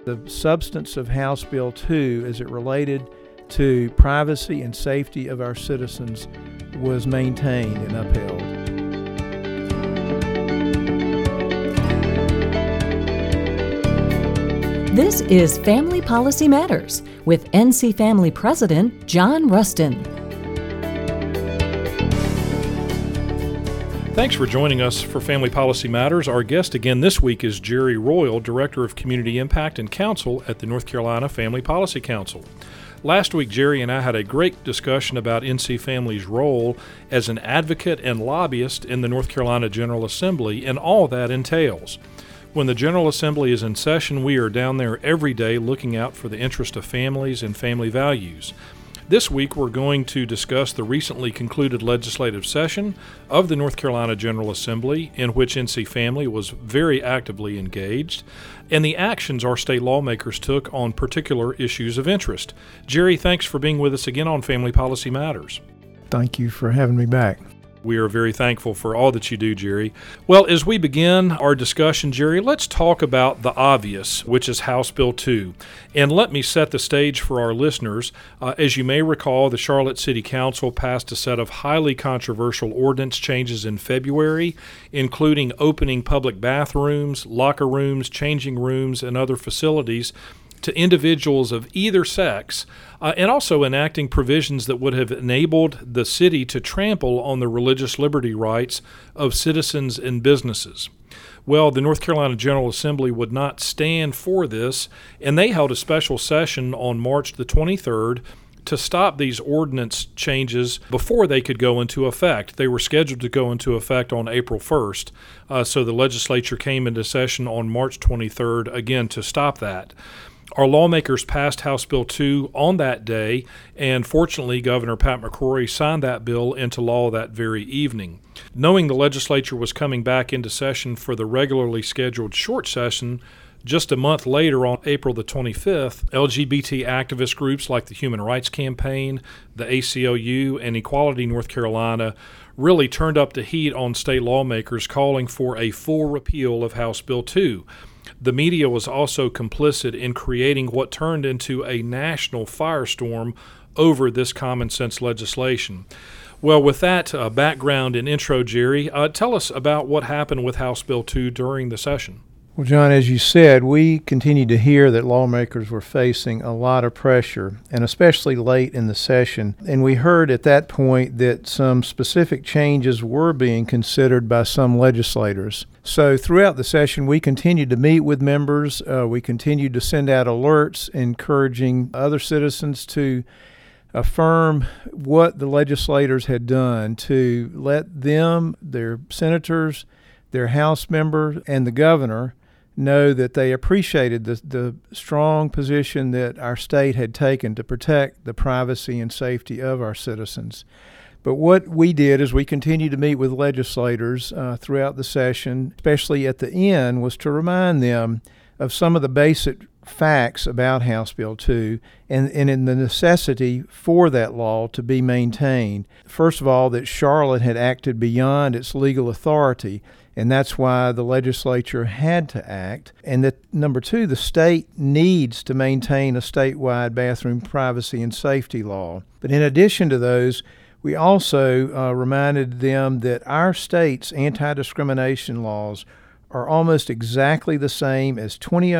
The substance of House Bill 2 as it related to privacy and safety of our citizens was maintained and upheld. This is Family Policy Matters with NC Family President John Rustin. Thanks for joining us for Family Policy Matters. Our guest again this week is Jerry Royal, Director of Community Impact and Counsel at the North Carolina Family Policy Council. Last week, Jerry and I had a great discussion about NC Family's role as an advocate and lobbyist in the North Carolina General Assembly and all that entails. When the General Assembly is in session, we are down there every day looking out for the interest of families and family values. This week, we're going to discuss the recently concluded legislative session of the North Carolina General Assembly, in which NC Family was very actively engaged, and the actions our state lawmakers took on particular issues of interest. Jerry, thanks for being with us again on Family Policy Matters. Thank you for having me back. We are very thankful for all that you do, Jerry. Well, as we begin our discussion, Jerry, let's talk about the obvious, which is House Bill 2. And let me set the stage for our listeners. As you may recall, the Charlotte City Council passed a set of highly controversial ordinance changes in February, including opening public bathrooms, locker rooms, changing rooms, and other facilities to individuals of either sex, and also enacting provisions that would have enabled the city to trample on the religious liberty rights of citizens and businesses. Well, the North Carolina General Assembly would not stand for this, and they held a special session on March the 23rd to stop these ordinance changes before they could go into effect. They were scheduled to go into effect on April 1st, so the legislature came into session on March 23rd, again, to stop that. Our lawmakers passed House Bill 2 on that day, and fortunately, Governor Pat McCrory signed that bill into law that very evening. Knowing the legislature was coming back into session for the regularly scheduled short session, just a month later, on April the 25th, LGBT activist groups like the Human Rights Campaign, the ACLU, and Equality North Carolina really turned up the heat on state lawmakers calling for a full repeal of House Bill 2. The media was also complicit in creating what turned into a national firestorm over this common sense legislation. Well, with that background and intro, Jerry, tell us about what happened with House Bill 2 during the session. Well, John, as you said, we continued to hear that lawmakers were facing a lot of pressure, and especially late in the session. And we heard at that point that some specific changes were being considered by some legislators. So throughout the session, we continued to meet with members. We continued to send out alerts encouraging other citizens to affirm what the legislators had done to let them, their senators, their House member, and the governor know that they appreciated the strong position that our state had taken to protect the privacy and safety of our citizens. But what we did is we continued to meet with legislators throughout the session, especially at the end, was to remind them of some of the basic facts about House Bill 2 and in the necessity for that law to be maintained. First of all, that Charlotte had acted beyond its legal authority, and that's why the legislature had to act. And that, number two, the state needs to maintain a statewide bathroom privacy and safety law. But in addition to those, we also reminded them that our state's anti-discrimination laws are almost exactly the same as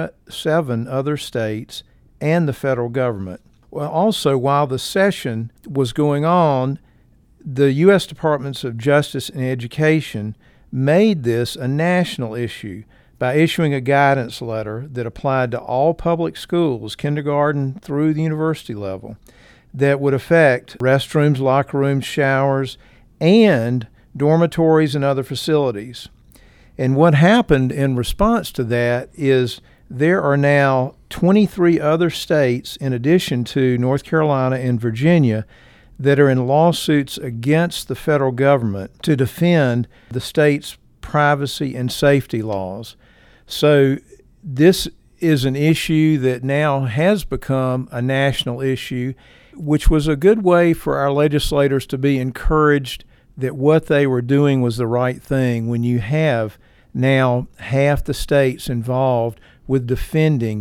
27 other states and the federal government. Well, also, while the session was going on, the U.S. Departments of Justice and Education made this a national issue by issuing a guidance letter that applied to all public schools, kindergarten through the university level, that would affect restrooms, locker rooms, showers, and dormitories and other facilities. And what happened in response to that is there are now 23 other states, in addition to North Carolina and Virginia, that are in lawsuits against the federal government to defend the state's privacy and safety laws. So this is an issue that now has become a national issue, which was a good way for our legislators to be encouraged that what they were doing was the right thing when you have now half the states involved with defending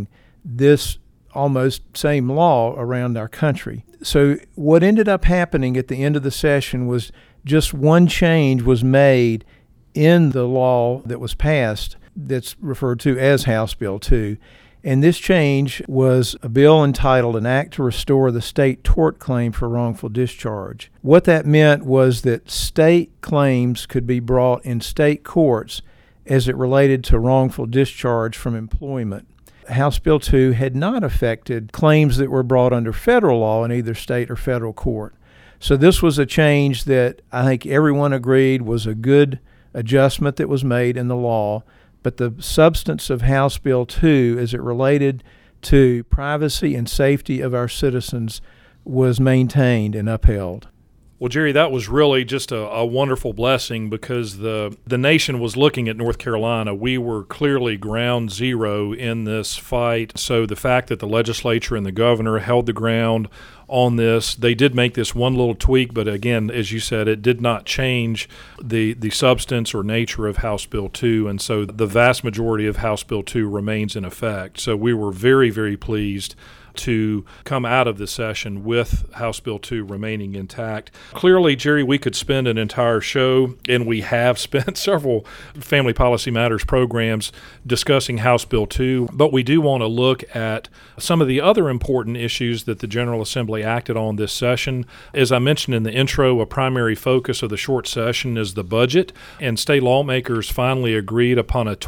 this almost same law around our country. So what ended up happening at the end of the session was just one change was made in the law that was passed that's referred to as House Bill 2. And this change was a bill entitled An Act to Restore the State Tort Claim for Wrongful Discharge. What that meant was that state claims could be brought in state courts as it related to wrongful discharge from employment. House Bill 2 had not affected claims that were brought under federal law in either state or federal court. So this was a change that I think everyone agreed was a good adjustment that was made in the law. But the substance of House Bill 2, as it related to privacy and safety of our citizens, was maintained and upheld. Well, Jerry, that was really just a wonderful blessing because the nation was looking at North Carolina. We were clearly ground zero in this fight. So the fact that the legislature and the governor held the ground on this, they did make this one little tweak, but again, as you said, it did not change the substance or nature of House Bill 2, and so the vast majority of House Bill 2 remains in effect. So we were very, very pleased to come out of the session with House Bill 2 remaining intact. Clearly, Jerry, we could spend an entire show, and we have spent several Family Policy Matters programs discussing House Bill 2, but we do want to look at some of the other important issues that the General Assembly acted on this session. As I mentioned in the intro, a primary focus of the short session is the budget, and state lawmakers finally agreed upon a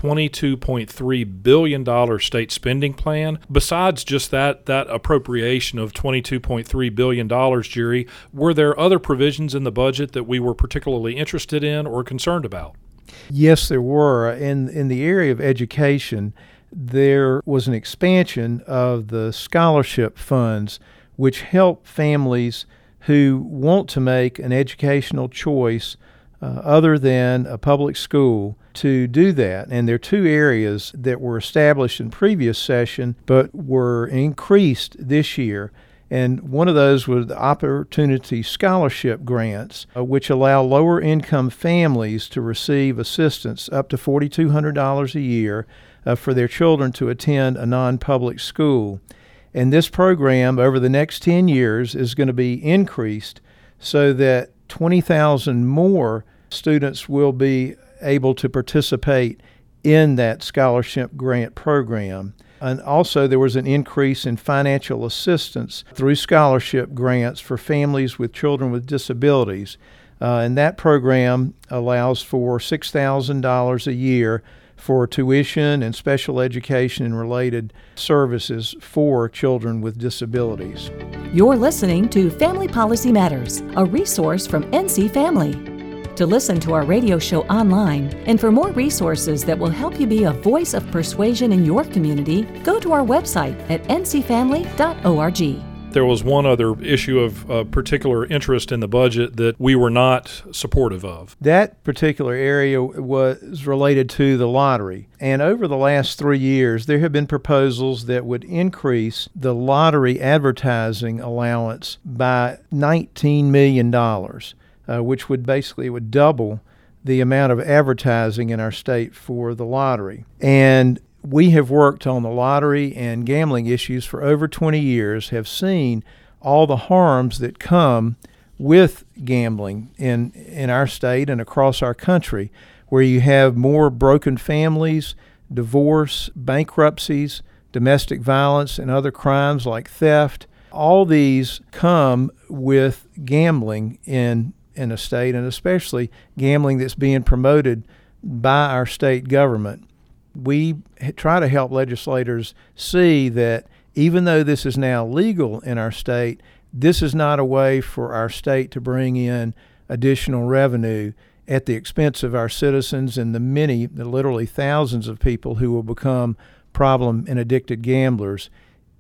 $22.3 billion state spending plan. Besides just that appropriation of $22.3 billion, Jerry, were there other provisions in the budget that we were particularly interested in or concerned about? Yes, there were. In the area of education, there was an expansion of the scholarship funds, which help families who want to make an educational choice other than a public school to do that. And there are two areas that were established in previous session but were increased this year. And one of those was the Opportunity Scholarship Grants, which allow lower income families to receive assistance up to $4,200 a year for their children to attend a non-public school. And this program over the next 10 years is going to be increased so that 20,000 more students will be able to participate in that scholarship grant program. And also there was an increase in financial assistance through scholarship grants for families with children with disabilities. And that program allows for $6,000 a year for tuition and special education and related services for children with disabilities. You're listening to Family Policy Matters, a resource from NC Family. To listen to our radio show online and for more resources that will help you be a voice of persuasion in your community, go to our website at ncfamily.org. There was one other issue of particular interest in the budget that we were not supportive of. That particular area was related to the lottery. And over the last 3 years, there have been proposals that would increase the lottery advertising allowance by $19 million, which would double the amount of advertising in our state for the lottery. And we have worked on the lottery and gambling issues for over 20 years, have seen all the harms that come with gambling in our state and across our country, where you have more broken families, divorce, bankruptcies, domestic violence, and other crimes like theft. All these come with gambling in a state, and especially gambling that's being promoted by our state government. We try to help legislators see that even though this is now legal in our state, this is not a way for our state to bring in additional revenue at the expense of our citizens and the literally thousands of people who will become problem and addicted gamblers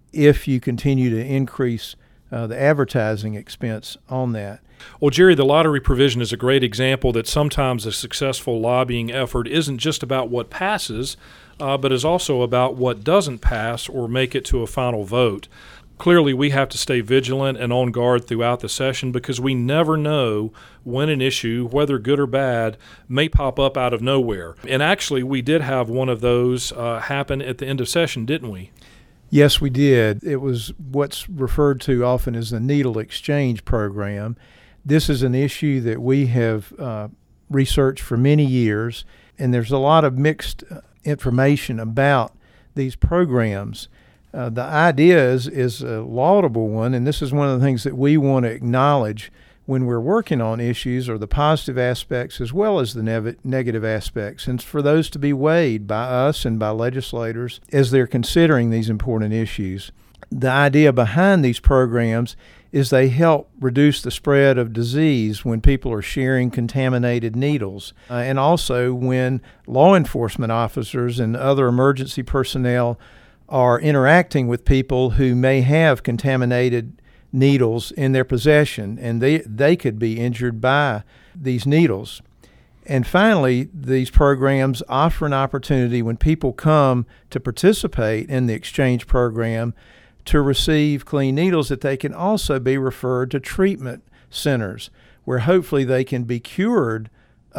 if you continue to increase the advertising expense on that. Well, Jerry, the lottery provision is a great example that sometimes a successful lobbying effort isn't just about what passes, but is also about what doesn't pass or make it to a final vote. Clearly, we have to stay vigilant and on guard throughout the session because we never know when an issue, whether good or bad, may pop up out of nowhere. And actually, we did have one of those happen at the end of session, didn't we? Yes, we did. It was what's referred to often as the needle exchange program. This is an issue that we have researched for many years, and there's a lot of mixed information about these programs. The idea is a laudable one, and this is one of the things that we want to acknowledge when we're working on issues, are the positive aspects as well as the negative aspects, and for those to be weighed by us and by legislators as they're considering these important issues. The idea behind these programs is they help reduce the spread of disease when people are sharing contaminated needles, and also when law enforcement officers and other emergency personnel are interacting with people who may have contaminated needles in their possession, and they could be injured by these needles. And finally, these programs offer an opportunity when people come to participate in the exchange program to receive clean needles, that they can also be referred to treatment centers where hopefully they can be cured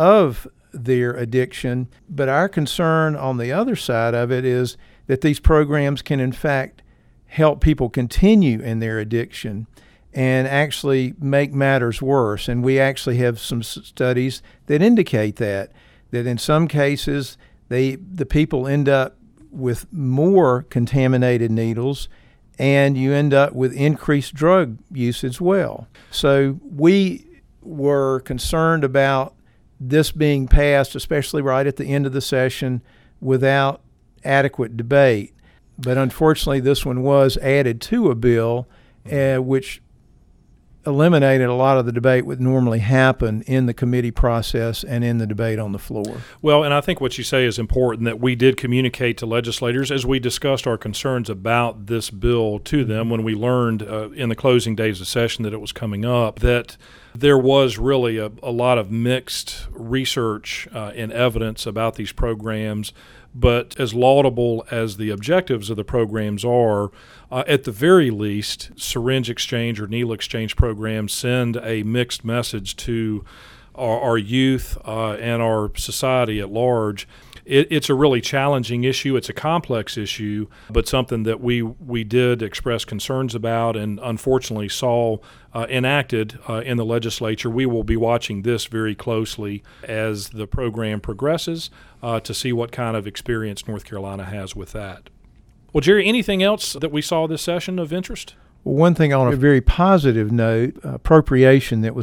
of their addiction. But our concern on the other side of it is that these programs can in fact help people continue in their addiction and actually make matters worse. And we actually have some studies that indicate that in some cases the people end up with more contaminated needles, and you end up with increased drug use as well. So we were concerned about this being passed, especially right at the end of the session, without adequate debate. But unfortunately, this one was added to a bill, which eliminated a lot of the debate would normally happen in the committee process and in the debate on the floor. Well, and I think what you say is important, that we did communicate to legislators as we discussed our concerns about this bill to them when we learned in the closing days of session that it was coming up, that there was really a lot of mixed research and evidence about these programs. But as laudable as the objectives of the programs are, at the very least, syringe exchange or needle exchange programs send a mixed message to our youth and our society at large. It's a really challenging issue. It's a complex issue, but something that we did express concerns about and unfortunately saw enacted in the legislature. We will be watching this very closely as the program progresses to see what kind of experience North Carolina has with that. Well, Jerry, anything else that we saw this session of interest? Well, one thing on a very positive note, appropriation that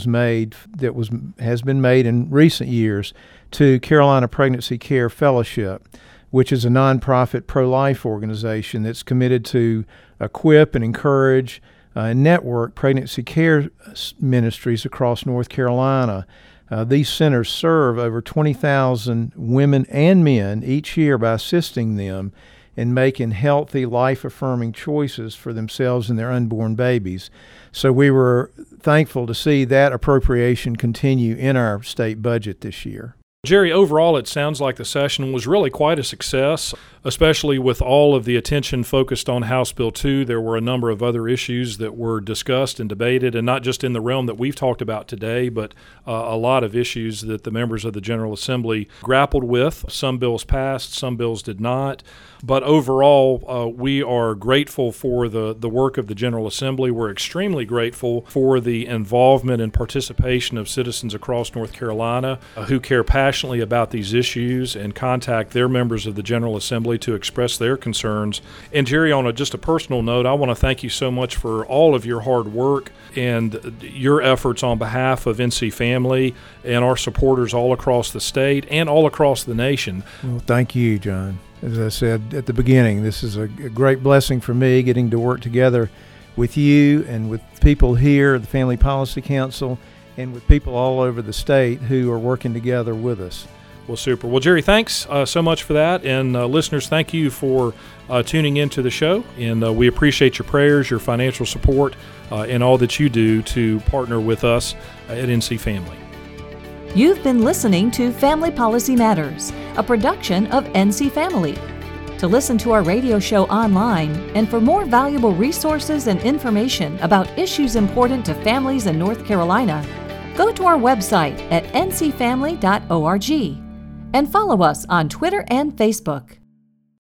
has been made in recent years to Carolina Pregnancy Care Fellowship, which is a nonprofit pro-life organization that's committed to equip and encourage and network pregnancy care ministries across North Carolina. These centers serve over 20,000 women and men each year by assisting them in making healthy, life-affirming choices for themselves and their unborn babies. So we were thankful to see that appropriation continue in our state budget this year. Jerry, overall, it sounds like the session was really quite a success, especially with all of the attention focused on House Bill 2. There were a number of other issues that were discussed and debated, and not just in the realm that we've talked about today, but a lot of issues that the members of the General Assembly grappled with. Some bills passed, some bills did not. But overall, we are grateful for the work of the General Assembly. We're extremely grateful for the involvement and participation of citizens across North Carolina who care passionately about these issues and contact their members of the General Assembly to express their concerns. And Jerry, on just a personal note, I want to thank you so much for all of your hard work and your efforts on behalf of NC Family and our supporters all across the state and all across the nation. Well, thank you, John. As I said at the beginning, this is a great blessing for me, getting to work together with you and with people here at the Family Policy Council and with people all over the state who are working together with us. Well, super. Well, Jerry, thanks so much for that. And listeners, thank you for tuning into the show. And we appreciate your prayers, your financial support, and all that you do to partner with us at NC Family. You've been listening to Family Policy Matters, a production of NC Family. To listen to our radio show online and for more valuable resources and information about issues important to families in North Carolina, go to our website at ncfamily.org and follow us on Twitter and Facebook.